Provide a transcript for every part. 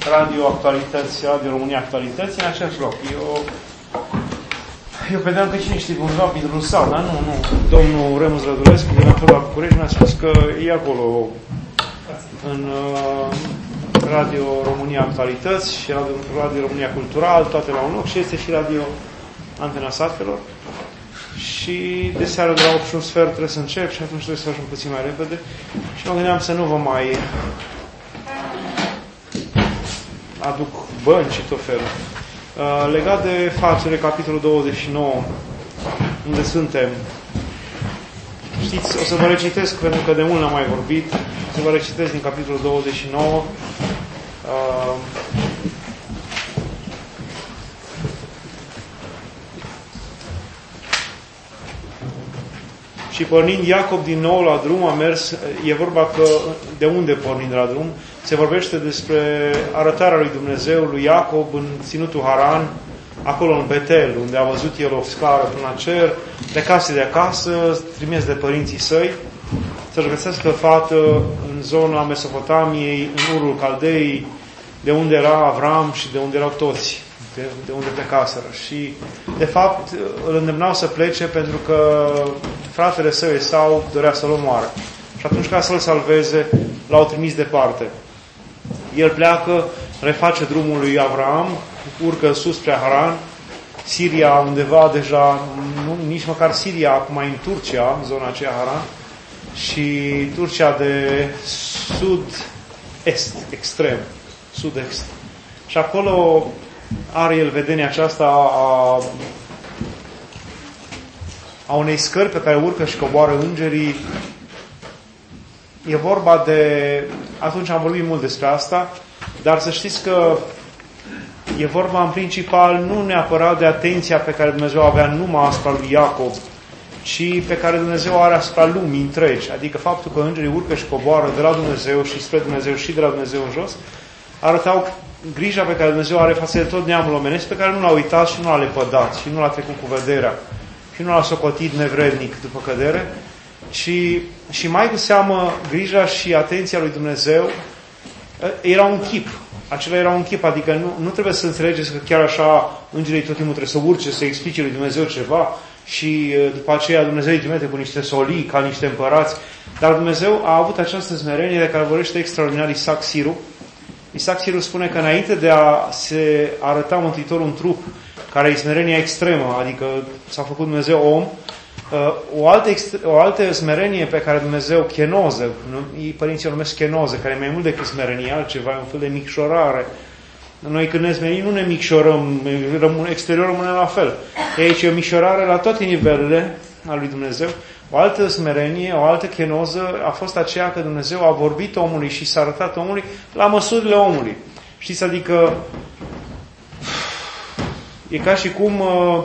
Radio Actualități, Radio România Actualități, în același loc. Eu credeam că cine știe undeva pe Rusal, dar nu. Domnul Remus Rădulescu, director la București, mi-a spus că e acolo în Radio România Actualități și Radio România Cultural, toate la un loc, și este și Radio Antena Satelor. Și de seară de la 8 și un sfert trebuie să încep și atunci trebuie să ajung puțin mai repede. Și mă gândeam să nu vă mai aduc bănci și tot felul. Legat de faptele capitolul 29, unde suntem, știți, o să vă recitesc, pentru că de mult n-am mai vorbit, o să vă recitesc din capitolul 29, și pornind Iacob din nou la drum, a mers, e vorba că de unde pornind la drum, se vorbește despre arătarea lui Dumnezeu lui Iacob în ținutul Haran, acolo în Betel, unde a văzut el o scară până la cer, plecase de acasă, trimis de părinții săi, să-și găsească fată în zona Mesopotamiei, în Urul Caldei, de unde era Avram și de unde erau toți, de unde plecaseră. Și, de fapt, îl îndemnau să plece pentru că fratele său Esau dorea să-l omoare. Și atunci, ca să-l salveze, l-au trimis departe. El pleacă, reface drumul lui Avram, urcă sus spre Haran, Siria undeva deja, nici măcar Siria, acum în Turcia, zona aceea Haran, și Turcia de sud-est, extrem, sud-est. Și acolo are el vedenia aceasta a unei scări pe care urcă și coboară îngerii. E vorba de... Atunci am vorbit mult despre asta, dar să știți că e vorba în principal nu neapărat de atenția pe care Dumnezeu avea numai asupra lui Iacob, ci pe care Dumnezeu are asupra lumii întregi. Adică faptul că îngerii urcă și coboară de la Dumnezeu și spre Dumnezeu și de la Dumnezeu în jos, arătau grija pe care Dumnezeu are față de tot neamul omenesc, pe care nu l-a uitat și nu l-a lepădat și nu l-a trecut cu vederea și nu l-a socotit nevrednic după cădere, și mai cu seamă grija și atenția lui Dumnezeu era un chip. Acela era un chip, adică nu trebuie să înțelegeți că chiar așa îngerii tot timpul trebuie să urce, să explice lui Dumnezeu ceva și după aceea Dumnezeu îi trimite cu niște solii, ca niște împărați. Dar Dumnezeu a avut această smerenie de care vorbește extraordinar Isaac Siru. Isaac Siru spune că înainte de a se arăta Mântuitorul un trup, care e smerenia extremă, adică s-a făcut Dumnezeu om, o altă smerenie pe care Dumnezeu, chenoză, părinții o numesc chenoză, care e mai mult decât smerenie, altceva, e un fel de micșorare. Noi când ne smerim, nu ne micșorăm, exteriorul rămâne la fel. Aici e o micșorare la toate nivelurile al lui Dumnezeu. O altă smerenie, o altă chenoză a fost aceea că Dumnezeu a vorbit omului și s-a arătat omului la măsurile omului. Știți, adică e ca și cum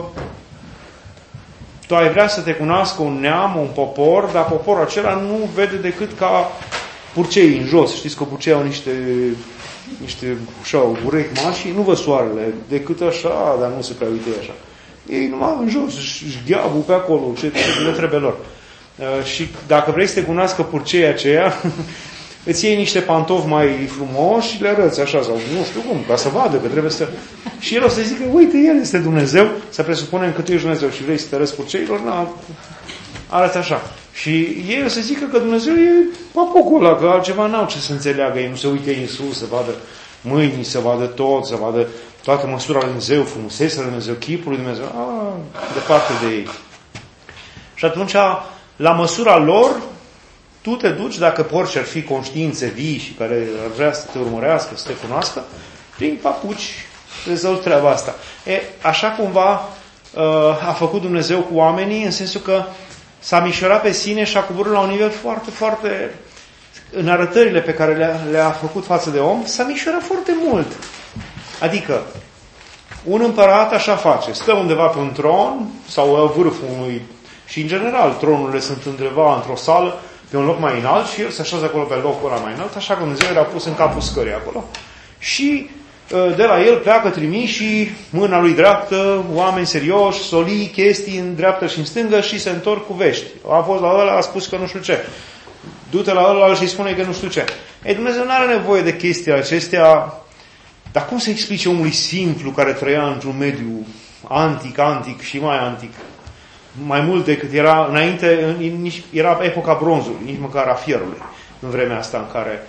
tu ai vrea să te cunoască un neam, un popor, dar poporul acela nu vede decât ca purcei în jos. Știți că purcei au niște așa, urechi mari și nu văd soarele, decât așa, dar nu se prea uite așa. Ei numai în jos, își gheabul pe acolo, ce le trebuie lor. Și dacă vrei să te cunoască purceii aceia, îți iei niște pantofi mai frumoși și le arăți așa, sau nu știu cum, ca să vadă că trebuie să... Și el o să zică, uite, el este Dumnezeu, să presupunem că tu ești Dumnezeu și vrei să te arăți purceilor, arăți așa. Și ei o să zică că Dumnezeu e papocul ăla, că altceva n-au ce să înțeleagă. Ei nu se uite în sus, să vadă mâinii, să vadă tot, să vadă toată măsura lui Dumnezeu, frumusețea lui Dumnezeu, chipul lui Dumnezeu, departe de ei. Și atunci, la măsura lor, tu te duci, dacă porci ar fi conștiințe vii și care ar vrea să te urmărească, să te cunoască, prin papuci rezolvi treaba asta. Așa cumva a făcut Dumnezeu cu oamenii, în sensul că s-a mișorat pe sine și a coborât la un nivel foarte, foarte... În arătările pe care le-a făcut față de om, s-a mișorat foarte mult. Adică, un împărat așa face, stă undeva pe un tron sau la vârful unui... Și, în general, tronurile sunt undeva într-o sală, pe un loc mai înalt și el se așează acolo pe locul ăla mai înalt, așa că Dumnezeu era pus în capul scării acolo. Și de la el pleacă trimișii, mâna lui dreaptă, oameni serioși, solii, chestii în dreaptă și în stângă și se întorc cu vești. A fost la ăla, a spus că nu știu ce. Du-te la ăla și spune că nu știu ce. Dumnezeu nu are nevoie de chestiile acestea Dar cum să explice omului simplu care trăia într-un mediu antic și mai antic? Mai mult decât era înainte, era epoca bronzului, nici măcar a fierului, în vremea asta în care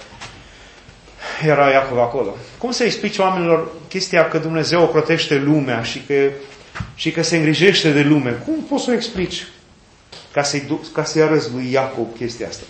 era Iacov acolo. Cum să explici oamenilor chestia că Dumnezeu ocrotește lumea și că se îngrijește de lume? Cum poți să o explici ca să-i arăți lui Iacov chestia asta?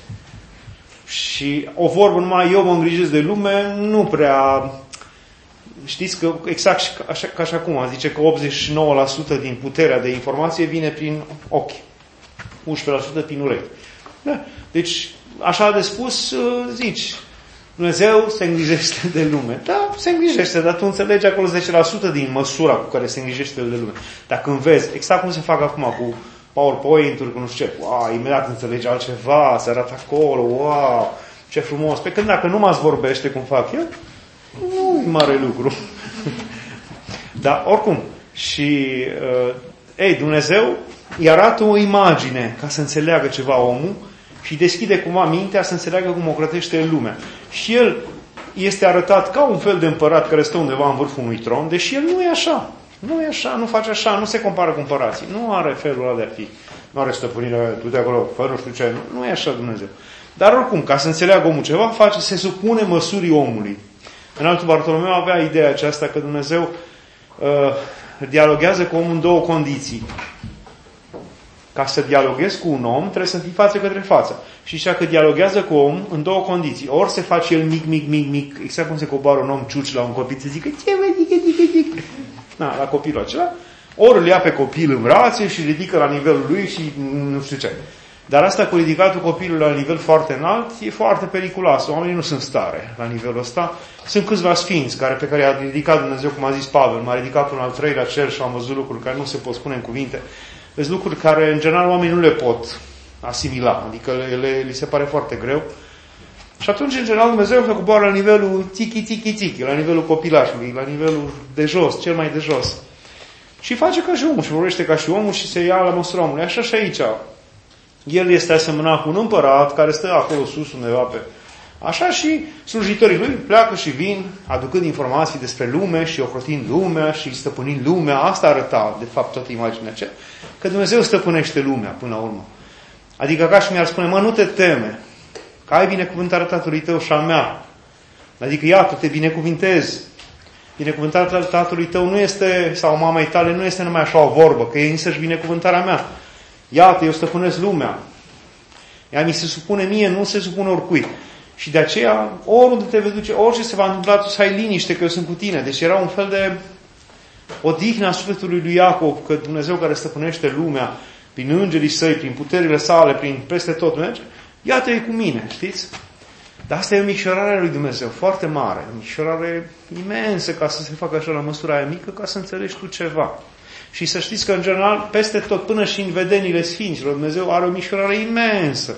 Și o vorbă numai eu mă îngrijesc de lume, nu prea... Știți că exact ca și acum, zice că 89% din puterea de informație vine prin ochi, 11% prin urechi. Da. Deci, așa de spus, zici, Dumnezeu se îngrijește de lume. Da, se îngrijește, dar tu înțelegi acolo 10% din măsura cu care se îngrijește de lume. Dar când vezi, exact cum se fac acum cu PowerPoint-uri, cu nu știu ce, wow, imediat înțelegi altceva, se arată acolo, wow, ce frumos. Pe când dacă nu mă vorbește cum fac eu, nu e mare lucru. Dar oricum, și Dumnezeu îi arată o imagine ca să înțeleagă ceva omul și deschide cumva mintea să înțeleagă cum ocrotește lumea. Și el este arătat ca un fel de împărat care stă undeva în vârful unui tron, deși el nu e așa. Nu e așa, nu face așa, nu se compară cu împărații. Nu are felul ăla de a fi. Nu are stăpânire, du-te acolo, fără nu știu ce. Nu e așa Dumnezeu. Dar oricum, ca să înțeleagă omul ceva, se supune măsurii omului. În altul Bartolomeu avea ideea aceasta că Dumnezeu dialoghează cu omul în două condiții. Ca să dialoghezi cu un om, trebuie să fii față către față. Și zicea că dialoghează cu om în două condiții. Ori se face el mic, exact cum se coboară un om ciuci la un copil, să zică, ce mă, zic. Na, la copilul acela. Ori îl ia pe copil în brațe și ridică la nivelul lui și nu știu ce. Dar asta cu ridicatul copilului la nivel foarte înalt e foarte periculos. Oamenii nu sunt stare la nivelul ăsta. Sunt câțiva sfinți pe care i-a ridicat Dumnezeu, cum a zis Pavel. M-a ridicat un al treilea cer și am văzut lucruri care nu se pot spune în cuvinte. Sunt lucruri care, în general, oamenii nu le pot asimila. Adică li se pare foarte greu. Și atunci, în general, Dumnezeu se coboară la nivelul tiki, la nivelul copilașului, la nivelul de jos, cel mai de jos. Și face ca și omul, și vorbește ca și omul și se ia la măsura omului. Așa și aici. El este asemănat cu un împărat care stă acolo sus undeva pe... Așa și slujitorii lui pleacă și vin aducând informații despre lume și ocrotind lumea și stăpânind lumea. Asta arăta, de fapt, toată imaginea aceea. Că Dumnezeu stăpânește lumea până la urmă. Adică ca și mi-ar spune, nu te teme, că ai binecuvântarea tatălui tău și a mea. Adică, iată, te binecuvintezi. Binecuvântarea tatălui tău nu este, sau mamei tale, nu este numai așa o vorbă, că e însăși binecuvântarea mea. Iată, eu stăpânesc lumea. Ea mi se supune mie, nu se supune oricui. Și de aceea, oriunde te vei duce, orice se va întâmpla, tu să ai liniște, că eu sunt cu tine. Deci era un fel de odihnă a sufletului lui Iacov, că Dumnezeu care stăpânește lumea, prin îngerii săi, prin puterile sale, prin peste tot, merge, iată, e cu mine, știți? Dar asta e o micșorare a lui Dumnezeu, foarte mare, o micșorare imensă, ca să se facă așa la măsura aia mică, ca să înțelegi tu ceva. Și să știți că, în general, peste tot, până și în vedenile Sfinților, Dumnezeu are o micșorare imensă.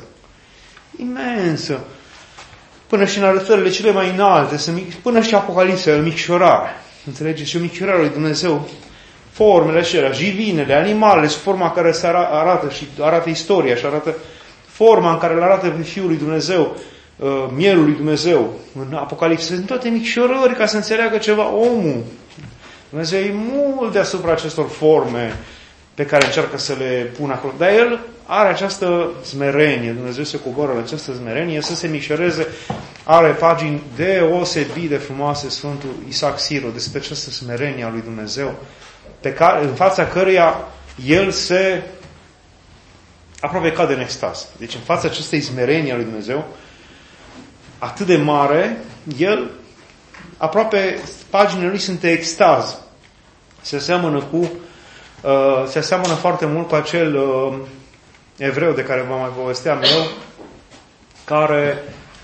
Imensă. Până și în arătările cele mai înalte, până și Apocalipsa e o micșorare. Înțelegeți? Și o micșorare lui Dumnezeu. Formele acelea, jivinele, animalele, și forma care se arată și arată istoria și arată forma în care îl arată pe Fiul lui Dumnezeu, mielul lui Dumnezeu în Apocalipsa. Sunt toate micșorări ca să înțeleagă ceva omul. Dumnezeu e mult deasupra acestor forme pe care încearcă să le pună acolo. Dar El are această smerenie. Dumnezeu se coboară la această smerenie, să se micșoreze. Are pagini deosebit de frumoase Sfântul Isaac Siro despre această smerenie a lui Dumnezeu, în fața căreia El se aproape cade în extaz. Deci în fața acestei smerenii a lui Dumnezeu, atât de mare, El aproape paginile lui sunt de extaz. Se aseamănă foarte mult cu acel evreu de care vă mai povesteam eu, care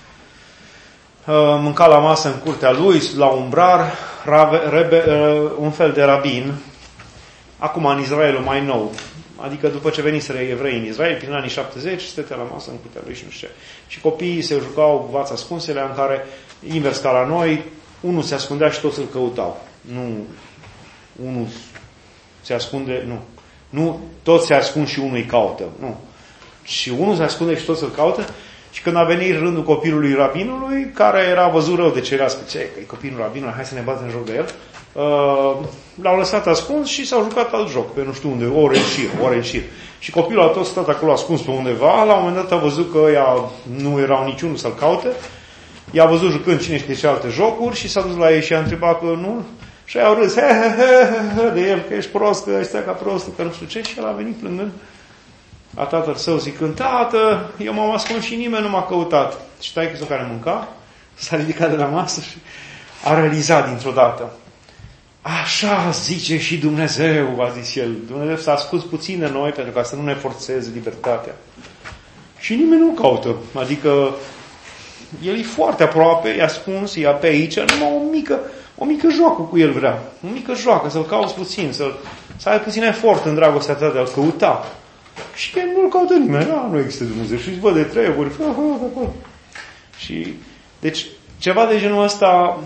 mânca la masă în curtea lui, la umbrar, un fel de rabin, acum în Israelul mai nou, adică după ce veniseră evrei în Israel, prin anii 70, stătea la masă în curtea lui și nu știu ce. Și copiii se jucau vați ascunsele, în care, invers ca la noi, unul se ascundea și toți îl căutau. Nu, unul se ascunde, nu. Nu, toți se ascund și unul îi caută. Nu. Și unul se ascunde și toți îl caută. Și când a venit rândul copilului rabinului, care era văzut rău de ceilalți, că e copilul rabinului, hai să ne batem în joc de el, l-au lăsat ascuns și s-au jucat alt joc, pe nu știu unde, ore în șir. Și copilul a tot stat acolo ascuns pe undeva, la un moment dat a văzut că ea nu erau niciunul să-l caute, i-a văzut jucând cine știe ce alte jocuri și s-a dus la ei și a întrebat că nu, și au râs de el, că ești prost, că ești ca prostul, că nu știu ce, și el a venit plângând a tatăl său zicând, tată, eu m-am ascuns și nimeni nu m-a căutat. Și taică-s-o care mânca, s-a ridicat de la masă și a realizat dintr-o dată. Așa zice și Dumnezeu, a zis el. Dumnezeu s-a ascuns puțin de noi pentru ca să nu ne forțeze libertatea. Și nimeni nu caută. Adică el e foarte aproape, e ascuns, e pe aici, numai o mică joacă cu el vrea. O mică joacă, să-l cauți puțin, să ai puțin efort în dragostea ta de a-l căuta. Și nu-l caută nimeni, nu există Dumnezeu. Și își văd de treburi, Și, deci, ceva de genul ăsta,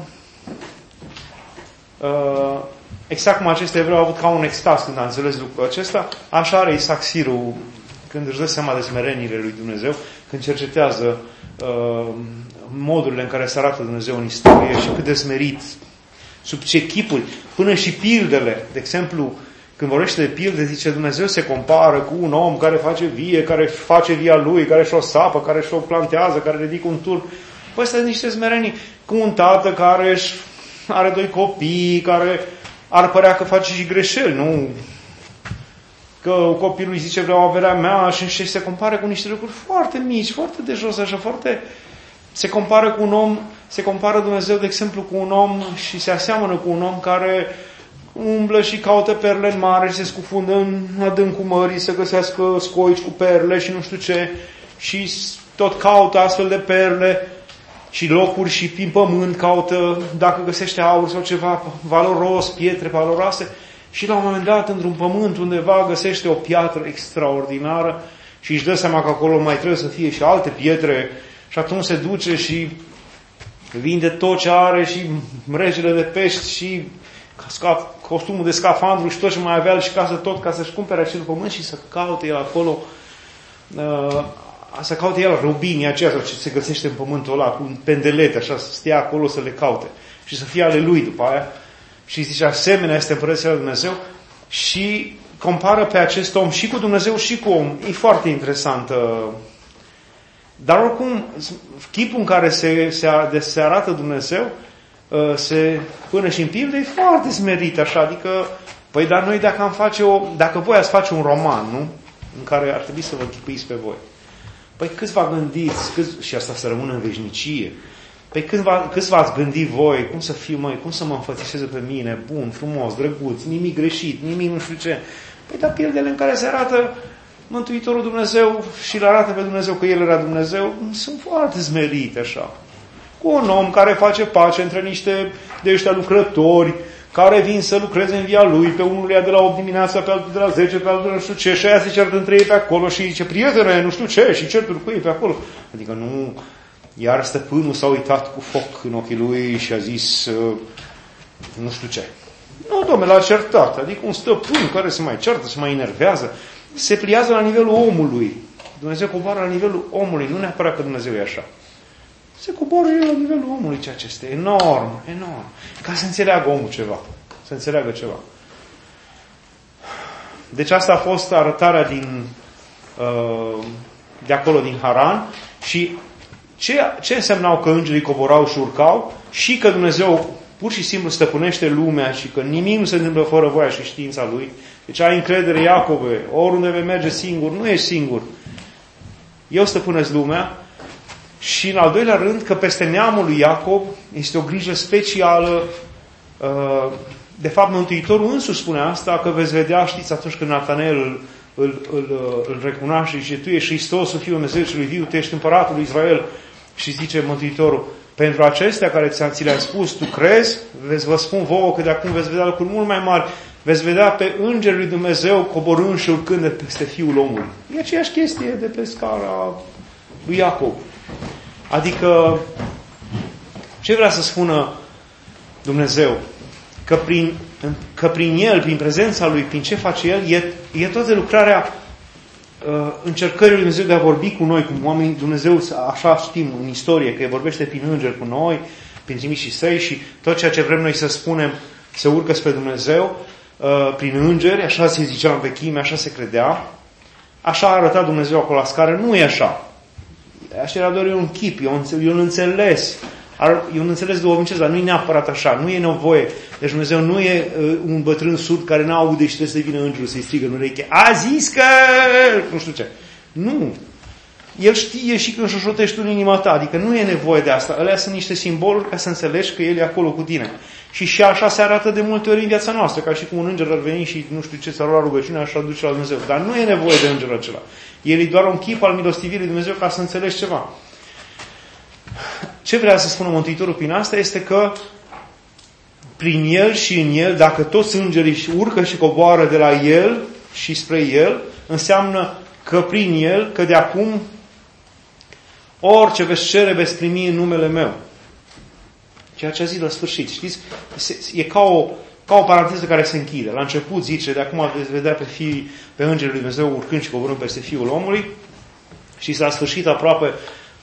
exact cum acest evreu a avut ca un extaz când a înțeles lucrul acesta, așa are Isaac Siru când își dă seama de smereniile lui Dumnezeu, când cercetează modurile în care se arată Dumnezeu în istorie și cât de smerit, sub ce chipuri, până și pildele. De exemplu, când vorbește de pilde, zice Dumnezeu se compară cu un om care face vie, care face via lui, care și-o sapă, care și-o plantează, care ridică un turn. Păi astea sunt niște smerenii. Cu un tată care are 2 copii, care ar părea că face și greșeli, nu? Că copilul îi zice vreau averea mea și se compară cu niște lucruri foarte mici, foarte de jos, așa, foarte... Se compară cu un om, se compară Dumnezeu, de exemplu, cu un om și se aseamănă cu un om care umblă și caută perle în mare și se scufundă în adâncul mării să găsească scoici cu perle și nu știu ce și tot caută astfel de perle și locuri și prin pământ caută dacă găsește aur sau ceva valoros, pietre valoroase și la un moment dat într-un pământ undeva găsește o piatră extraordinară și își dă seama că acolo mai trebuie să fie și alte pietre și atunci se duce și vinde tot ce are și mrejele de pești și costumul de scafandru și tot ce mai avea și casă tot ca să-și cumpere acel pământ și să caute el acolo să caute el rubinii aceia ce se găsește în pământul ăla cu pendelete, așa să stea acolo să le caute și să fie ale lui după aia și zice asemenea este Împărăția lui Dumnezeu și compară pe acest om și cu Dumnezeu și cu om. E foarte interesant. Dar oricum chipul în care se arată Dumnezeu până și în pildă e foarte smerit așa, adică păi dar noi dacă voi ați face un roman, nu? În care ar trebui să vă închipuiți pe voi. Păi câțiva gândiți, și asta să rămână în veșnicie, păi câți v-ați gândit voi, cum să fiu măi, cum să mă înfățișeze pe mine, bun, frumos, drăguț, nimic greșit, nimic nu știu ce. Păi dar pildele în care se arată Mântuitorul Dumnezeu și îl arată pe Dumnezeu că El era Dumnezeu, sunt foarte smerite așa. Cu un om care face pace între niște de ăștia lucrători, care vin să lucreze în via lui, pe unul ia de la 8 dimineața, pe altul de la 10, pe altul de nu știu ce, și aia se certă între ei pe acolo și zice, prietene, nu știu ce, și certuri cu ei pe acolo. Adică nu, iar stăpânul s-a uitat cu foc în ochii lui și a zis, nu știu ce. Nu, dom'le, l-a certat. Adică un stăpân care se mai certă, se mai enervează, se pliază la nivelul omului. Dumnezeu coboară la nivelul omului, nu neapărat că Dumnezeu e așa. Se coboară el la nivelul omului, ceea ce este enorm, enorm. Ca să înțeleagă omul ceva. Să înțeleagă ceva. Deci asta a fost arătarea de acolo, din Haran. Și ce însemnau că îngerii coborau și urcau? Și că Dumnezeu pur și simplu stăpânește lumea și că nimic nu se întâmplă fără voia și știința Lui. Deci ai încredere, Iacove, oriunde vei merge singur, nu ești singur. Eu stăpânesc lumea. Și în al doilea rând, că peste neamul lui Iacov este o grijă specială. De fapt, Mântuitorul însuși spune asta, că veți vedea, știți, atunci când Natanel îl recunoaște și zice, tu ești Hristosul, Fiul Dumnezeu celui viu, tu ești împăratul lui Israel. Și zice Mântuitorul, pentru acestea care ți le-am spus, tu crezi? Vă spun vouă că de acum veți vedea lucruri mult mai mari. Veți vedea pe Îngerul lui Dumnezeu coborând și urcând de peste Fiul omului. E aceeași chestie de pe scara lui Iacov. Adică, ce vrea să spună Dumnezeu? Că prin El, prin prezența Lui, prin ce face El, e toată lucrarea încercările lui Dumnezeu de a vorbi cu noi, cum oamenii Dumnezeu, așa știm în istorie, că vorbește prin îngeri cu noi, prin trimișii săi și tot ceea ce vrem noi să spunem se urcă spre Dumnezeu prin îngeri, așa se zicea în vechime, așa se credea. Așa a arătat Dumnezeu acolo la scară, nu e așa. Așa era doar un chip, e un înțeles. E un înțeles duhovnicesc, dar nu e neapărat așa, nu e nevoie. Deci Dumnezeu nu e un bătrân surd care n-aude și trebuie să vină îngerul să-i strigă în ureche. A zis că... nu știu ce. Nu. El știe și când șoșotești tu în inima ta, adică nu e nevoie de asta. Alea sunt niște simboluri ca să înțelegi că El e acolo cu tine. Și așa se arată de multe ori în viața noastră, ca și cum un înger ar veni și nu știu ce s-ar lua rugăciunea, așa duce la Dumnezeu. Dar nu e nevoie de îngerul acela. El e doar un chip al milostivirii Dumnezeu ca să înțelegi ceva. Ce vrea să spună Mântuitorul prin asta este că prin El și în El, dacă toți îngerii urcă și coboară de la El și spre El, înseamnă că prin El, că de acum orice veți cere veți primi în numele meu. Ceea ce a zis la sfârșit, știți? E ca o paranteză care se închide. La început zice, de acum veți vedea pe îngerii lui Dumnezeu urcând și coborând peste Fiul omului și la sfârșit aproape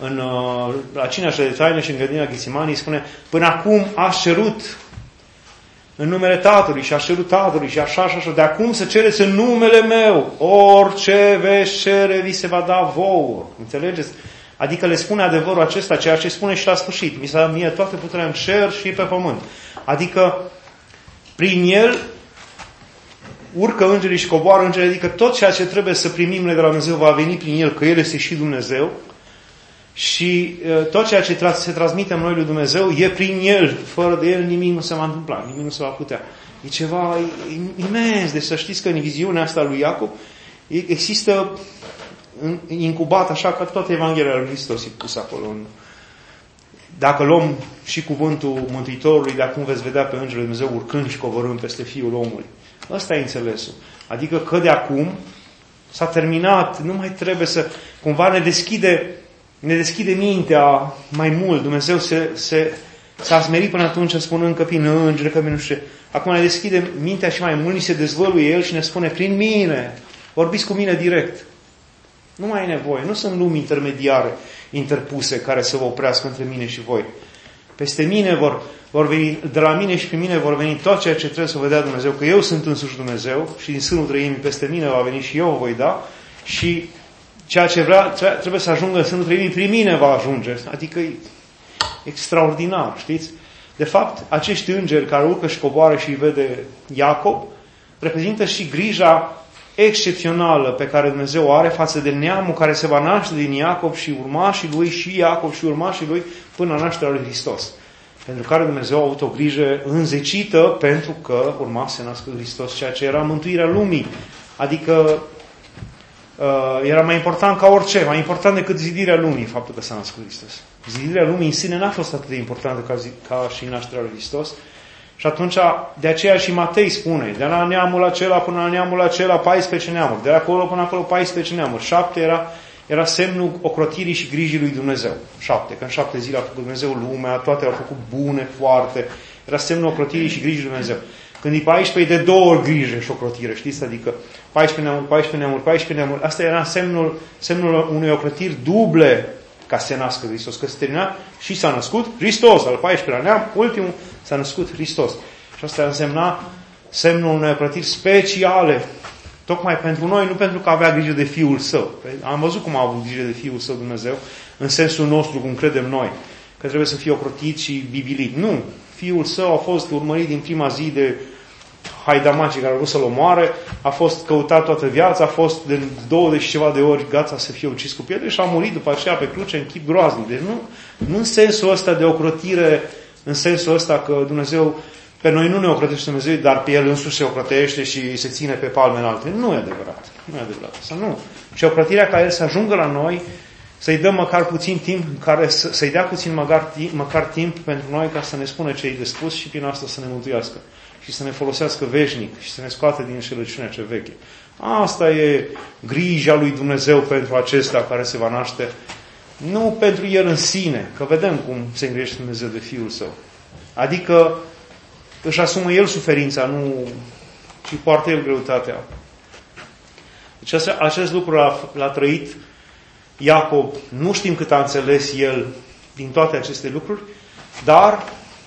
la cina de taină și în grădina Ghețimanii spune, până acum ați cerut în numele Tatălui și ați cerut Tatălui și așa și așa, de acum să cereți în numele meu, orice veți cere vi se va da vouă. Înțelegeți? Adică le spune adevărul acesta, ceea ce spune și la sfârșit. Mi s-a mie toate puterea în cer și pe pământ. Adică prin El urcă îngerii și coboară îngerii, adică tot ceea ce trebuie să primim noi de la Dumnezeu va veni prin El, că El este și Dumnezeu. Și tot ceea ce se transmite în noi lui Dumnezeu e prin El. Fără de El nimic nu se va întâmpla, nimic nu se va putea. E ceva imens. Deci să știți că în viziunea asta lui Iacob există incubat așa ca toată Evanghelia lui Hristos e pus acolo. Dacă luăm și cuvântul Mântuitorului, de acum veți vedea pe îngerul lui Dumnezeu urcând și coborând peste Fiul omului. Ăsta e înțelesul. Adică că de acum s-a terminat, nu mai trebuie să... Cumva ne deschide mintea mai mult. Dumnezeu s-a smerit până atunci spunând că prin îngeri, că nu știu ce. Acum ne deschide mintea și mai mult, ni se dezvăluie El și ne spune prin mine, vorbiți cu mine direct. Nu mai e nevoie. Nu sunt lumi intermediare, interpuse, care să vă oprească între mine și voi. Peste mine vor veni, de la mine și pe mine vor veni tot ceea ce trebuie să vă dea Dumnezeu, că eu sunt însuși Dumnezeu și din sânul trăimii peste mine va veni și eu o voi da și ceea ce trebuie să ajungă în sânul trăimii prin mine va ajunge. Adică e extraordinar, știți? De fapt, acești îngeri care urcă și coboară și îi vede Iacob, reprezintă și grija excepțională pe care Dumnezeu o are față de neamul care se va naște din Iacob și urmașii lui și Iacob și urmașii lui până la nașterea lui Hristos. Pentru care Dumnezeu a avut o grijă înzecită pentru că urma să se nască Hristos, ceea ce era mântuirea lumii. Adică era mai important ca orice, mai important decât zidirea lumii, faptul că s-a născut Hristos. Zidirea lumii în sine n-a fost atât de importantă ca și nașterea lui Hristos. Și atunci, de aceea și Matei spune, de la neamul acela până la neamul acela, 14 neamuri. De acolo până acolo, 14 neamuri. 7 era semnul ocrotirii și grijii lui Dumnezeu. 7, că în 7 zile a făcut Dumnezeu lumea, toate au făcut bune, foarte. Era semnul ocrotirii și grijii lui Dumnezeu. Când e 14, e de 2 ori grijă și ocrotire, știți? Adică 14 neamuri, 14 neamuri, 14 neamuri. Asta era semnul unei ocrotiri duble ca să se nască Hristos. Că se termina și s-a născut Hristos. Al 14-lea neam, ultimul, s-a născut Hristos. Și asta însemna semnul unei ocrotiri speciale. Tocmai pentru noi, nu pentru că avea grijă de Fiul Său. Am văzut cum a avut grijă de Fiul Său Dumnezeu, în sensul nostru, cum credem noi. Că trebuie să fie ocrotit și bibilit. Nu. Fiul Său a fost urmărit din prima zi de haidamacii care au vrut să-l omoare, a fost căutat toată viața, a fost de 20 și ceva de ori gata să fie ucis cu pietre și a murit după aceea pe cruce în chip groaznic. Deci nu în sensul ăsta de ocrotire, în sensul ăsta că Dumnezeu, pe noi nu ne ocrotește Dumnezeu, dar pe El însuși se ocrotește și se ține pe palme înalte. Nu e adevărat. Nu e adevărat. Asta nu. Și ocrotirea ca El să ajungă la noi, să-i dăm măcar puțin timp, să-i dea puțin măcar timp pentru noi ca să ne spună ce-i de spus și prin asta să ne mântuiască. Și să ne folosească veșnic și să ne scoată din înșelăciunea ce veche. Asta e grija lui Dumnezeu pentru acesta care se va naște. Nu pentru El în sine, că vedem cum se îngrijește Dumnezeu de Fiul Său. Adică își asumă El suferința, nu, ci poartă El greutatea. Deci acest lucru l-a trăit Iacob. Nu știm cât a înțeles el din toate aceste lucruri, dar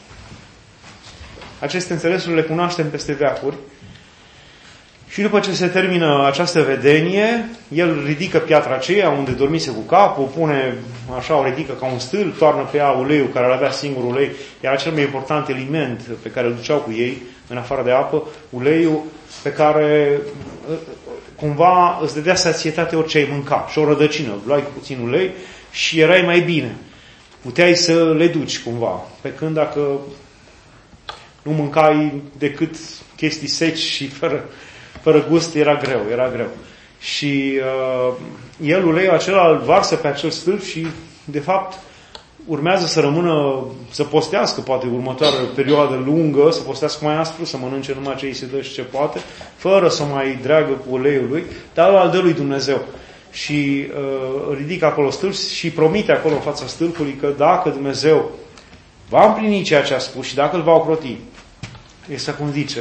aceste înțelesuri le cunoaștem peste veacuri. Și după ce se termină această vedenie, el ridică piatra aceea unde dormise cu capul, pune așa, o ridică ca un stâlp, toarnă pe ea uleiul care îl avea singur ulei, era cel mai important element pe care îl duceau cu ei, în afară de apă, uleiul pe care cumva îți dădea sațietate orice ai mânca. Și o rădăcină, luai cu puțin ulei și erai mai bine. Puteai să le duci cumva. Pe când dacă nu mâncai decât chestii seci și fără gust, era greu. Și el uleiul acela îl varsă pe acel stâlp și de fapt urmează să rămână, să postească poate următoarea perioadă lungă, să postească mai aspru, să mănânce numai ce îi se dă și ce poate, fără să mai dreagă cu uleiul lui, dar al dă lui Dumnezeu. Și ridică acolo stâlp și promite acolo în fața stâlpului că dacă Dumnezeu va împlini ceea ce a spus și dacă îl va ocroti, este cum zice.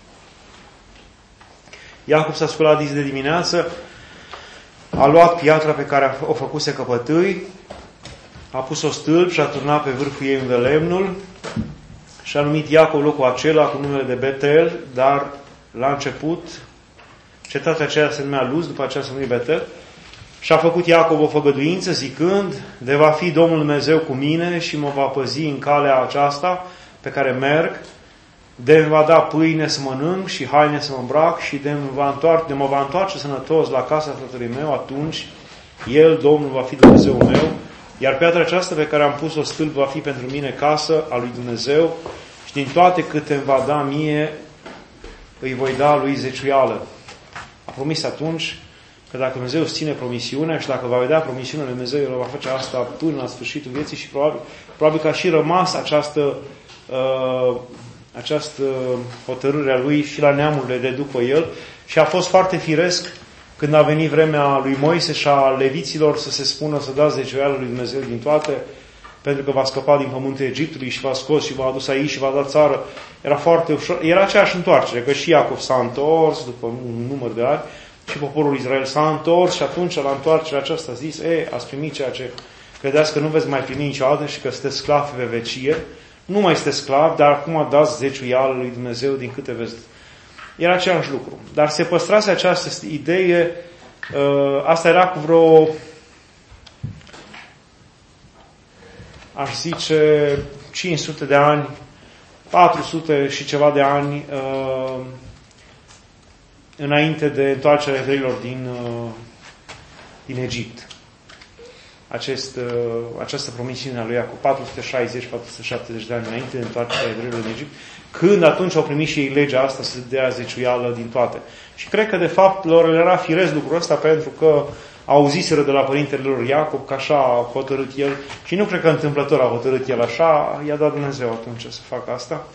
Iacob s-a sculat de dimineață, a luat piatra pe care o făcuse căpătâi, a pus-o stâlp și a turnat pe vârful ei unde lemnul și a numit Iacob locul acela cu numele de Betel, dar la început cetatea aceea se numea Luz, după aceea se numea Betel, și a făcut Iacob o făgăduință zicând: de va fi Domnul Dumnezeu cu mine și mă va păzi în calea aceasta pe care merg, de îmi va da pâine să mănânc și haine să mă îmbrac și de mă va întoarce sănătos la casa fratelui meu, atunci El, Domnul, va fi Dumnezeul meu, iar piatra aceasta pe care am pus-o stâlp va fi pentru mine casă a lui Dumnezeu și din toate câte îmi va da mie, îi voi da lui zeciuială. A promis atunci că dacă Dumnezeu îți ține promisiunea și dacă va vedea promisiunea lui Dumnezeu, El va face asta până la sfârșitul vieții și probabil că a și rămas această hotărâre a lui și la neamurile de după el și a fost foarte firesc când a venit vremea lui Moise și a leviților să se spună să dați zeciuială lui Dumnezeu din toate, pentru că va scăpa din pământul Egiptului și v-a scos și v-a adus aici și v-a dat țară. Era foarte ușor. Era aceeași întoarcere, că și Iacov s-a întors după un număr de ani și poporul Israel s-a întors și atunci la întoarcerea aceasta a zis: ați primit ceea ce credeați că nu veți mai primi niciodată și că sunteți sclavi pe vecie. Nu mai sunteți sclavi, dar acum dați zeciuială lui Dumnezeu din câte veți. Era același lucru. Dar se păstrase această idee, asta era cu vreo, aș zice, 500 de ani, 400 și ceva de ani înainte de întoarcerea evreilor din Egipt. Această promisiune a lui Iacob, 460-470 de ani înainte de întoarcerea evreilor din Egipt, când atunci au primit și ei legea asta să dea zeciuială din toate. Și cred că de fapt lor era firesc lucrul ăsta pentru că auziseră de la părintele lor Iacob că așa a hotărât el și nu cred că întâmplător a hotărât el așa, i-a dat Dumnezeu atunci să facă asta.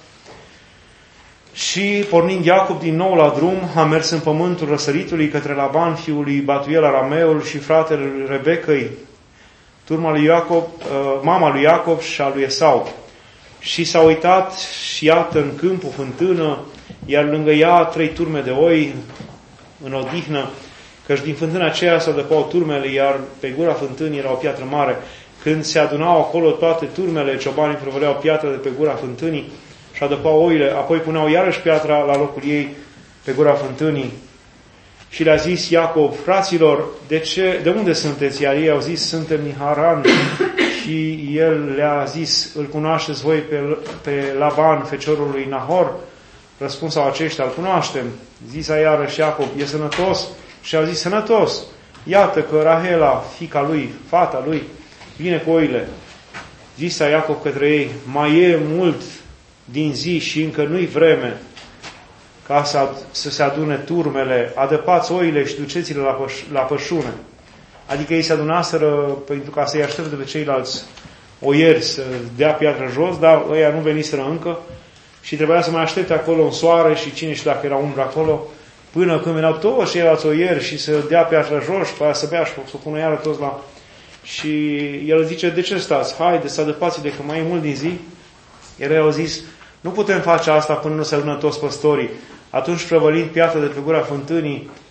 Și pornind Iacob din nou la drum, a mers în pământul răsăritului către Laban, fiul lui Batuel Arameul și fratele lui Rebecăi, turma lui Iacob, mama lui Iacob și a lui Esau. Și s-a uitat și iată în câmp o fântână, iar lângă ea 3 turme de oi în odihnă, căci din fântâna aceea se adăpau turmele, iar pe gura fântânii era o piatră mare. Când se adunau acolo toate turmele, ciobanii prăvăleau piatra de pe gura fântânii și adăpau oile, apoi puneau iarăși piatra la locul ei pe gura fântânii. Și le-a zis Iacob: fraților, de unde sunteți? Iar ei au zis: suntem din Haran. Și el le-a zis: îl cunoașteți voi pe Laban, feciorul lui Nahor? Răspunsau aceștia: îl cunoaștem. Zisa iarăși Iacob: e sănătos? Și au zis: sănătos. Iată că Rahela, fica lui, fata lui, vine cu oile. Zisa Iacob către ei: mai e mult din zi și încă nu-i vreme ca să se adune turmele, adăpați oile și duceți-le la pășune. Adică ei se adunaseră pentru ca să-i aștepte pe ceilalți oieri să dea piatra jos, dar ăia nu veniseră încă și trebuia să mai aștepte acolo în soare și cine știe dacă era umbră acolo, până când veneau toți ceilalți oieri și să dea piatra jos și pe aia să bea și să pună iară toți la... Și el zice: de ce stați? Haide să adăpați-le că mai e mult din zi. Iar ei au zis: nu putem face asta până nu se adună toți păstorii. Atunci, prăvălind piatra de pe gura fântânii,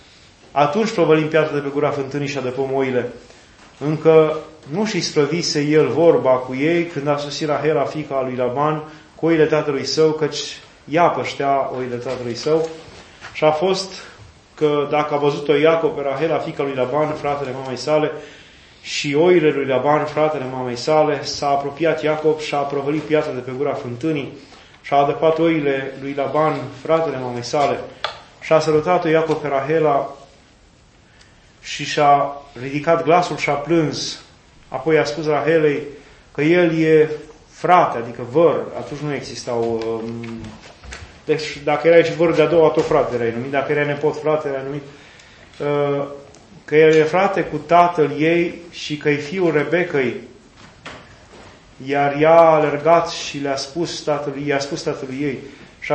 Atunci prăvălim piatra de pe gura fântânii și adăpăm oile. Încă nu și străvise el vorba cu ei când a sosit Rahela, fiica lui Laban, cu oile tatălui său, căci ea păștea oile tatălui său. Și a fost că dacă a văzut-o Iacov pe Rahela, fiica lui Laban, fratele mamei sale, și oile lui Laban, fratele mamei sale, s-a apropiat Iacov și a prăvălit piatra de pe gura fântânii și a adăpat oile lui Laban, fratele mamei sale, și a sărutat-o Iacov pe Rahela și și-a ridicat glasul și a plâns. Apoi a spus Rahelei că el e frate, adică văr. Atunci nu existau... Deci dacă erai și văr de-a doua, tot frate erai numit. Dacă erai nepot, frate erai numit. Că el e frate cu tatăl ei și că e fiul Rebecăi. Iar ea a alergat și i-a spus tatălui ei. Și a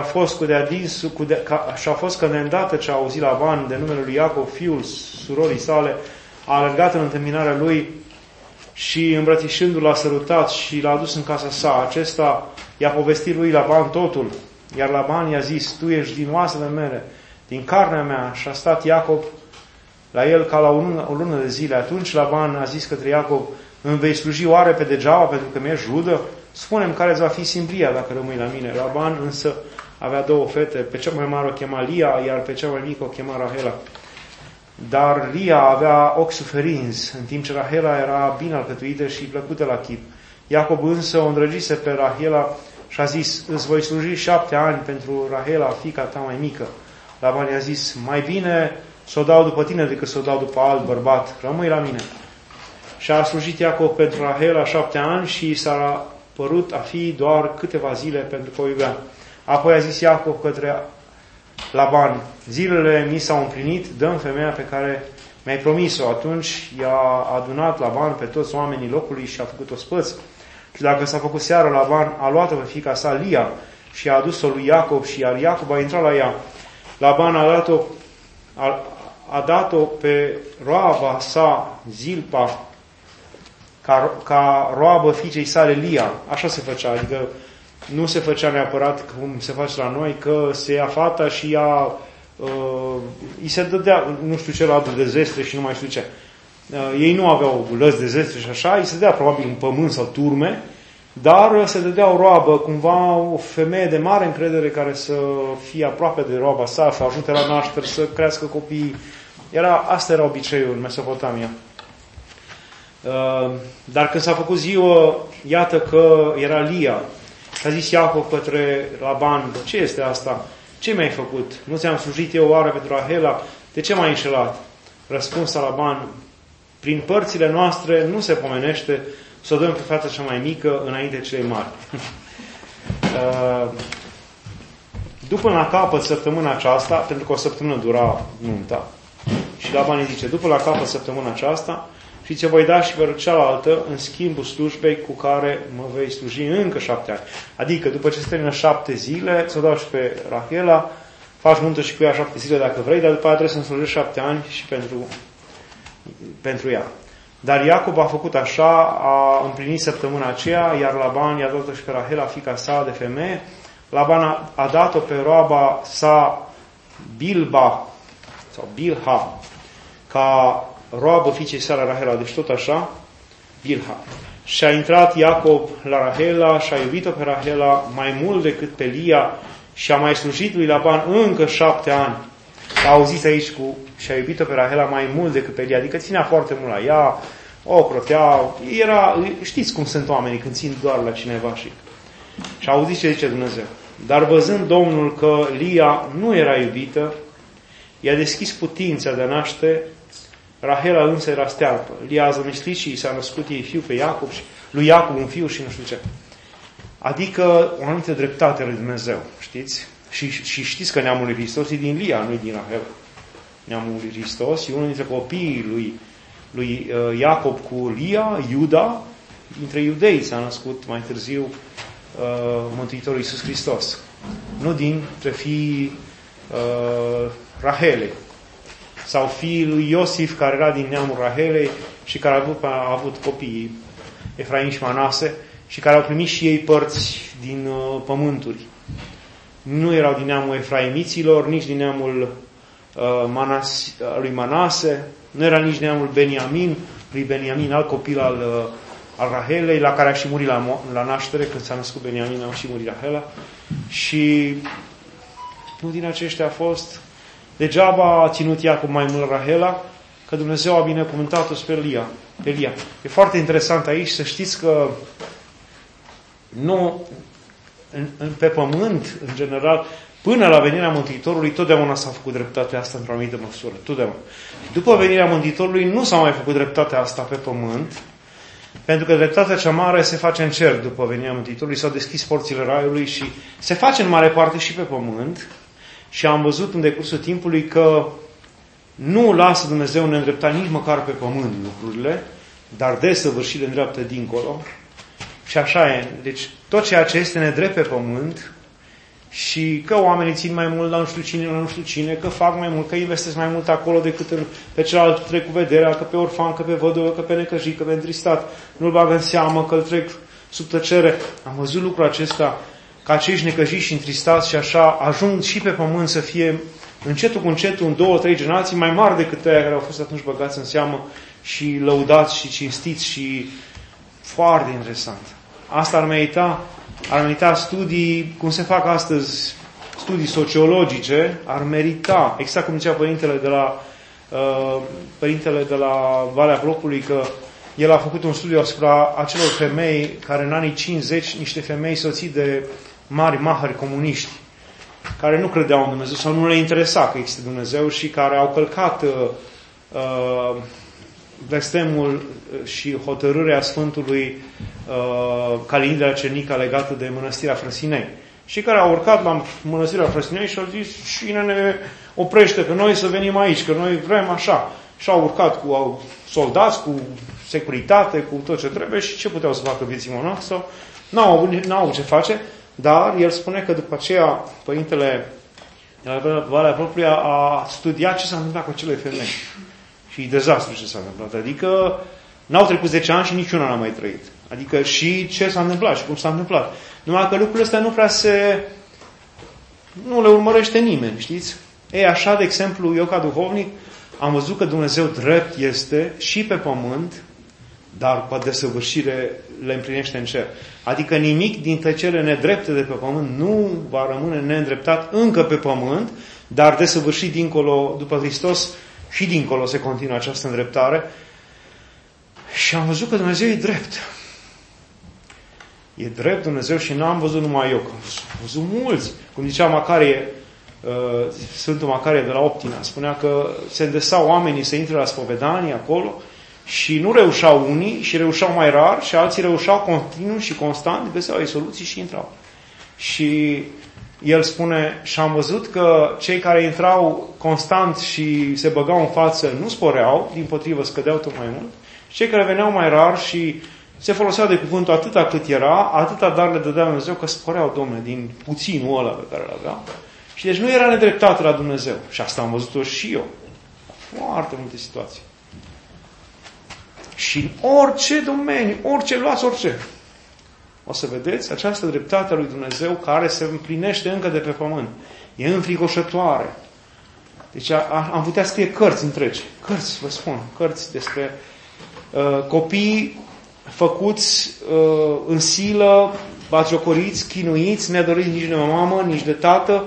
fost că de îndată ce a auzit Laban de numele lui Iacov, fiul surorii sale, a alergat în întâmpinarea lui și îmbrățișându-l l-a sărutat și l-a adus în casa sa. Acesta i-a povestit lui Laban totul. Iar Laban i-a zis: tu ești din oasele mele, din carnea mea. Și a stat Iacov la el ca la o lună de zile. Atunci Laban a zis către Iacov: îmi vei sluji oare pe degeaba pentru că mi-ești rudă? Spune-mi care va fi simbria dacă rămâi la mine. Laban însă avea două fete, pe cea mai mare o chema Lia, iar pe cea mai mică o chema Rahela. Dar Lia avea ochi suferinți, în timp ce Rahela era bine alcătuită și plăcută la chip. Iacob însă o îndrăgise pe Rahela și a zis: îți voi sluji 7 ani pentru Rahela, fiica ta mai mică. Laban i-a zis: mai bine să o dau după tine decât să o dau după alt bărbat, rămâi la mine. Și a slujit Iacob pentru Rahela 7 ani și s-a părut a fi doar câteva zile pentru că o iubea. Apoi a zis Iacob către Laban: zilele mi s-au împlinit, dă-mi femeia pe care mi-ai promis-o. Atunci i-a adunat Laban pe toți oamenii locului și a făcut ospăț. Și dacă s-a făcut seară, Laban a luat-o pe fiica sa Lia și a adus-o lui Iacob și iar Iacob a intrat la ea. Laban a dat-o pe roaba sa Zilpa ca roabă fiicei sale Lia. Așa se făcea, adică nu se făcea neapărat cum se face la noi, că se ia fata și ea îi se dădea, nu știu ce, ladul de zestre și nu mai știu ce. Ei nu aveau lăzi de zestre și așa, îi se dea probabil în pământ sau turme, dar se dădea o roabă, cumva o femeie de mare încredere care să fie aproape de roaba sa, să ajute la naștere, să crească copiii. Asta era obiceiul în Mesopotamia. Dar când s-a făcut ziua, iată că era Lia. A zis Iacov către Laban: ce este asta? Ce mi-ai făcut? Nu ți-am slujit eu oare pentru Rahela? De ce m-ai înșelat? Răspuns a Laban: prin părțile noastre nu se pomenește să o dăm pe fata cea mai mică înainte celei mari. După la capăt săptămâna aceasta, pentru că o săptămână dura nunta, și Laban îi zice: după la capăt săptămâna aceasta, și ți-o voi da și pe cealaltă în schimbul slujbei cu care mă vei sluji încă 7 ani. Adică, după ce se termină 7 zile, ți-o dau și pe Rahela, faci nuntă și cu ea 7 zile dacă vrei, dar după aia trebuie să-mi slujești 7 ani și pentru ea. Dar Iacob a făcut așa, a împlinit săptămâna aceea, iar Laban i-a dat-o și pe Rahela, fiica sa de femeie. Laban a dat-o pe roaba sa Bilha, ca roabă fiicei sale Rahela, deci tot așa, Bilha. Și a intrat Iacob la Rahela și a iubit-o pe Rahela mai mult decât pe Lia și a mai slujit lui Laban încă 7 ani. A auzit aici și a iubit-o pe Rahela mai mult decât pe Lia, adică ținea foarte mult la ea, o crotea, știți cum sunt oamenii când țin doar la cineva și a auzit ce zice Dumnezeu. Dar văzând Domnul că Lia nu era iubită, i-a deschis putința de a naște. Rahela însă era stearpă. Lia a zămislit și i s-a născut ei fiu pe Iacob și lui Iacob un fiu și nu știu ce. Adică o anumită dreptate lui Dumnezeu, știți? Și știți că neamul lui Hristos e din Lia, nu e din Rahela. Neamul lui Hristos e unul dintre copiii lui Iacob cu Lia, Iuda, dintre iudei s-a născut mai târziu Mântuitorul Iisus Hristos. Nu dintre fiii Rahelei. Sau fiii lui Iosif, care era din neamul Rahelei și care a avut copiii Efraim și Manase și care au primit și ei părți din pământuri. Nu erau din neamul efraimiților, nici din neamul lui Manase, nu era nici neamul Beniamin, lui Beniamin, alt copil al Rahelei, la care a și murit la naștere, când s-a născut Beniamin, a și murit Rahela. Și nu din aceștia a fost. Degeaba a ținut Iacob mai mult Rahela, că Dumnezeu a binecuvântat-o spre Elia. E foarte interesant aici să știți că nu, pe pământ, în general, până la venirea Mântuitorului, totdeauna s-a făcut dreptatea asta într-o anumită măsură. Totdeauna. După venirea Mântuitorului nu s-a mai făcut dreptatea asta pe pământ, pentru că dreptatea cea mare se face în cer după venirea Mântuitorului, s-au deschis porțile raiului și se face în mare parte și pe pământ. Și am văzut în decursul timpului că nu lasă Dumnezeu neîndreptat nici măcar pe pământ lucrurile, dar desăvârșit de îndreaptă dincolo. Și așa e. Deci tot ceea ce este nedrept pe pământ și că oamenii țin mai mult la nu știu cine, că fac mai mult, că investesc mai mult acolo decât pe celălalt trec cu vederea, că pe orfan, că pe văduvă, că pe necăjit, că pe întristat, nu-l bagă în seamă, că îl trec sub tăcere. Am văzut lucrul acesta, că acești necăjiți și întristați și așa ajung și pe pământ să fie încetul cu încetul, în 2-3 generații, mai mari decât aia care au fost atunci băgați în seamă și lăudați și cinstiți și foarte interesant. Asta ar merita studii, cum se fac astăzi, studii sociologice, ar merita, exact cum zicea părintele de la Valea Blocului, că el a făcut un studiu asupra acelor femei care în anii 50, niște femei soții de mari mahări comuniști, care nu credeau în Dumnezeu sau nu le interesa că există Dumnezeu și care au călcat blestemul și hotărârea Sfântului Calinidea Cernica legată de Mănăstirea Frăsinei. Și care au urcat la Mănăstirea Frăsinei și au zis, cine ne oprește pe noi să venim aici, că noi vrem așa. Și au urcat cu soldați, cu securitate, cu tot ce trebuie și ce puteau să facă vieții monahi sau n-au avut ce face, dar el spune că după aceea părintele de la Valea Blocului a studiat ce s-a întâmplat cu acele femei. Și e dezastru ce s-a întâmplat. Adică n-au trecut 10 ani și niciuna n-a mai trăit. Adică și ce s-a întâmplat și cum s-a întâmplat. Numai că lucrurile astea nu le urmărește nimeni, știți? Ei, așa, de exemplu, eu ca duhovnic am văzut că Dumnezeu drept este și pe pământ, dar cu desăvârșire le împlinește în cer. Adică nimic dintre cele nedrepte de pe pământ nu va rămâne neîndreptat încă pe pământ, dar desăvârșit dincolo, după Hristos, și dincolo se continuă această îndreptare. Și am văzut că Dumnezeu e drept. E drept Dumnezeu și n-am văzut numai eu, că am văzut mulți. Cum zicea Macarie, Sfântul Macarie de la Optina, spunea că se îndesau oamenii să intre la spovedanie acolo și nu reușeau unii și reușeau mai rar și alții reușeau continuu și constant, găseau ei soluții și intrau. Și el spune, și am văzut că cei care intrau constant și se băgau în față nu sporeau, dimpotrivă scădeau tot mai mult, și cei care veneau mai rar și se foloseau de cuvântul atâta cât era, atâta dar le dădea Dumnezeu că sporeau, Dom'le, din puținul ăla pe care îl aveau. Și deci nu era nedreptate la Dumnezeu. Și asta am văzut-o și eu. Foarte multe situații. Și în orice domeniu, luați orice. O să vedeți această dreptate a lui Dumnezeu care se împlinește încă de pe pământ. E înfricoșătoare. Deci am putea scrie cărți întregi. Cărți, vă spun. Cărți despre copii făcuți în silă, batjocoriți, chinuiți, nedoriți nici de mamă, nici de tată,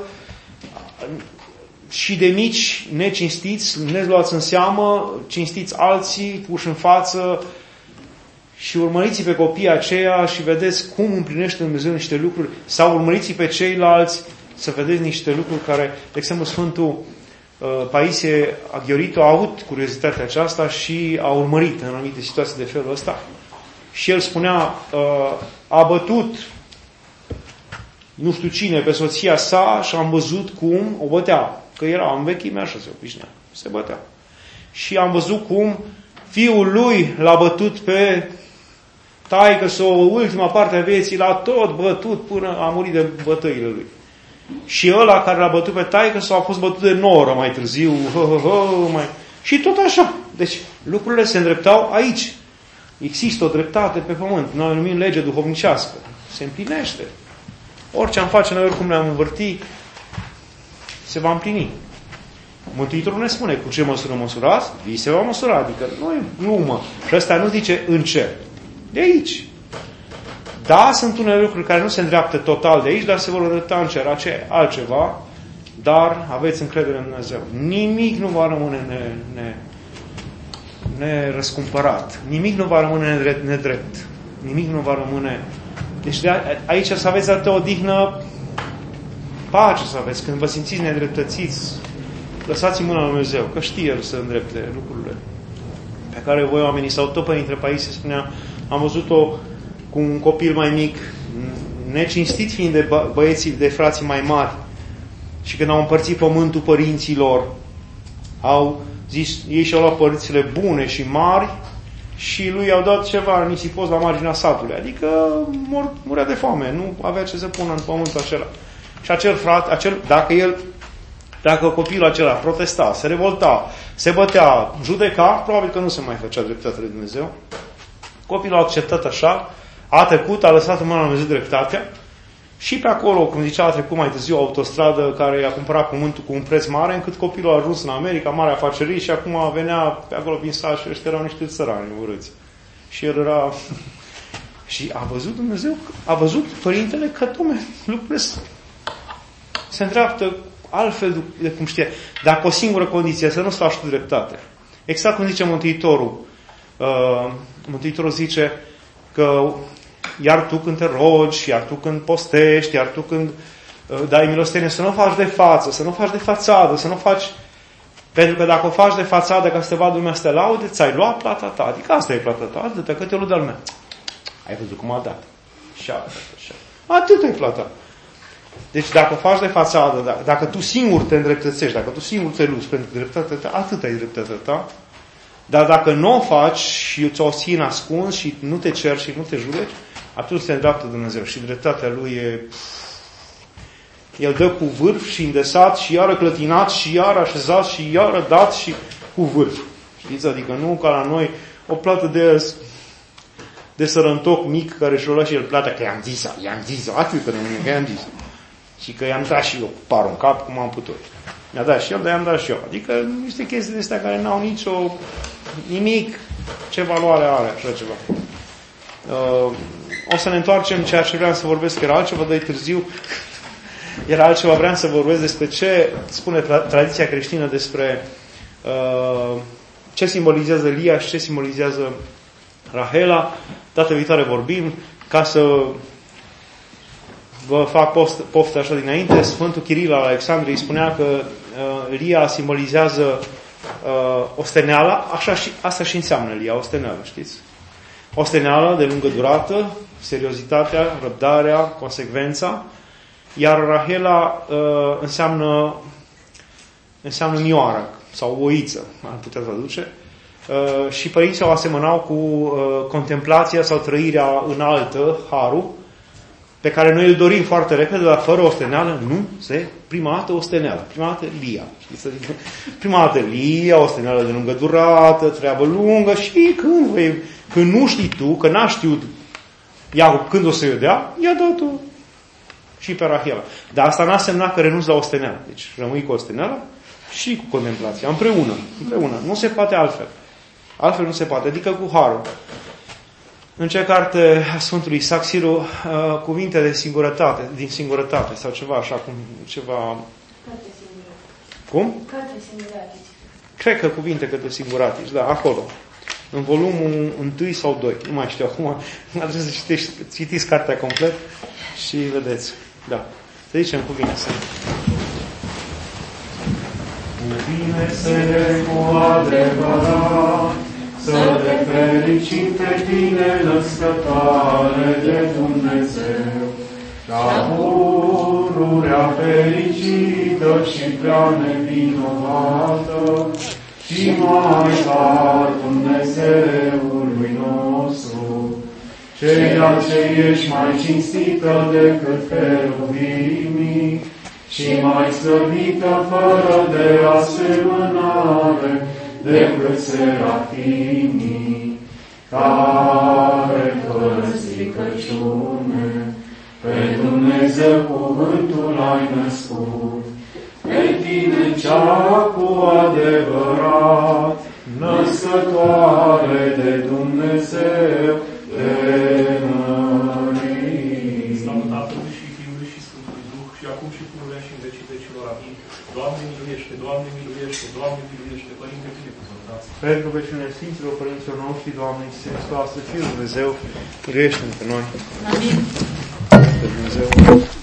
și de mici, necinstiți, neluați în seamă, cinstiți alții, puși în față, și urmăriți pe copiii aceia și vedeți cum împlinește Dumnezeu niște lucruri, sau urmăriți pe ceilalți să vedeți niște lucruri care, de exemplu, Sfântul Paisie Aghiorito a avut curiozitatea aceasta și a urmărit în anumite situații de felul ăsta. Și el spunea, a bătut nu știu cine pe soția sa și am văzut cum o bătea. Că era în vechime așa se obișnea. Se bătea. Și am văzut cum fiul lui l-a bătut pe taică-s-o, ultima parte a vieții, l-a tot bătut până a murit de bătăile lui. Și ăla care l-a bătut pe taică-s-o a fost bătut de noră mai târziu. Și tot așa. Deci lucrurile se îndreptau aici. Există o dreptate pe pământ. Noi o numim lege duhovnicească. Se împlinește. Orice am face noi, oricum ne-am învârti, se va împlini. Mântuitorul ne spune, cu ce măsură măsurați, vi se va măsura, adică nu e glumă. Și ăsta nu zice în cer. De aici. Da, sunt unele lucruri care nu se îndreaptă total de aici, dar se vor îndrepta în cer, altceva, dar aveți încredere în Dumnezeu. Nimic nu va rămâne nerăscumpărat. Nimic nu va rămâne nedrept. Nimic nu va rămâne... Deci aici să aveți atât odihnă, pace să aveți. Când vă simțiți nedreptățiți, lăsați în mâna lui Dumnezeu, că știe El să îndrepte lucrurile pe care voi oamenii sau tot Părintele Paisie spunea, am văzut-o cu un copil mai mic, necinstit fiind de băieții, de frații mai mari, și când au împărțit pământul părinților, au zis, ei și-au luat părțile bune și mari și lui i-au dat ceva nisipos la marginea satului. Adică murea de foame, nu avea ce să pună în pământul acela. Și acel frate, dacă copilul acela protesta, se revolta, se bătea, judeca, probabil că nu se mai făcea dreptatea lui Dumnezeu. Copilul a acceptat așa, a trecut, a lăsat în mâna lui Dumnezeu dreptatea și pe acolo, cum zicea, a trecut mai târziu o autostradă care i-a cumpărat pământul cu un preț mare, încât copilul a ajuns în America, mare afacerii, și acum venea pe acolo prin sat și ăștia erau niște țărani urâți. Și el era... Și a văzut Dumnezeu, a văzut Părintele că, lucrurile se îndreaptă altfel de cum știe. Dar cu o singură condiție, să nu-ți faci tu dreptate. Exact cum zice Mântuitorul. Mântuitorul zice că iar tu când te rogi, iar tu când postești, iar tu când dai milostenie, să nu faci de față, să nu faci de fațadă, să nu faci... Pentru că dacă o faci de fațadă ca să te vadă lumea să te laude, ți-ai luat plata ta. Adică asta e plata ta, atâta, că te ludă lumea. Ai văzut cum a dat. Și așa. Atât e plata. Deci dacă o faci de fațadă, dacă tu singur te îndreptățești, dacă tu singur te luți pentru dreptatea ta, atât e dreptatea ta. Dar dacă nu o faci și ți-o ții în ascuns și nu te ceri și nu te judeci, atunci te îndreaptă Dumnezeu. Și dreptatea Lui e... El dă cu vârf și îndesat și iară clătinat și iară așezat și iară dat și cu vârf. Știți? Adică nu ca la noi o plată de sărăntoc mic care și-o lua și el plata că i-am zis-o, atât că nu că i-am zis-o. Și că i-am dat și eu parul în cap cum am putut. Mi-a dat și el, dar i-am dat și eu. Adică niște chestii de astea care n-au nimic, ce valoare are așa ceva. O să ne întoarcem, ceea ce vreau să vorbesc era altceva, dar târziu era altceva, vreau să vorbesc despre ce spune tradiția creștină despre ce simbolizează Lia și ce simbolizează Rahela. Data viitoare vorbim, ca să vă fac poftă așa dinainte. Sfântul Chiril al Alexandriei spunea că Lia simbolizează osteneala, asta și înseamnă Lia, osteneală, știți? Osteneală de lungă durată, seriozitatea, răbdarea, consecvența, iar Rahela înseamnă mioară sau oiță, ar putea traduce. Și părinții o asemănau cu contemplația sau trăirea înaltă, harul, pe care noi îl dorim foarte repede, dar fără osteneală nu se... Prima dată osteneală, prima dată Lia. Prima dată Lia, osteneală de lungă durată, treabă lungă și când nu știi tu, că n-a știut Iacob când o să-i dea, i-a dat-o și pe Rahela. Dar asta n-a semnat că renunți la osteneală. Deci rămâi cu osteneală și cu contemplația. Împreună. Nu se poate altfel. Altfel nu se poate. Adică cu harul. În ce carte a Sfântului Isaac Siru, cuvinte de singurătate, din singurătate, sau ceva așa, ceva... Carte singuratici. Cum? Carte singuratici. Cred că cuvinte către singuratici, da, acolo. În volumul 1 sau 2, nu mai știu acum, trebuie să citiți cartea complet și vedeți. Da. Să zicem cuvinte. Cuvinte cu adevărat, să te fericim pe tine, născătoare de Dumnezeu, ca pururea fericită și prea nevinovată, și Maica Dumnezeului nostru, ceea ce ești mai cinstită decât heruvimii și mai slăvită fără de asemănare decât serafimii, care fără stricăciune pe Dumnezeu cuvântul ai născut. Pe tine cea cu născătoare de Dumnezeu, te mărim. Slavă Tatălui și Fiului și Sfântului Duh, și acum și pururea și în vecii vecilor. Amin. Doamne miluiește, Doamne miluiește, Doamne miluiește, Părinte binecuvântat. Pentru rugăciunea Sfinților Părinților noștri, Doamne, Iisuse Hristos, Fiul Dumnezeu, miluiește-ne pe noi. Amin. Pe Dumnezeu.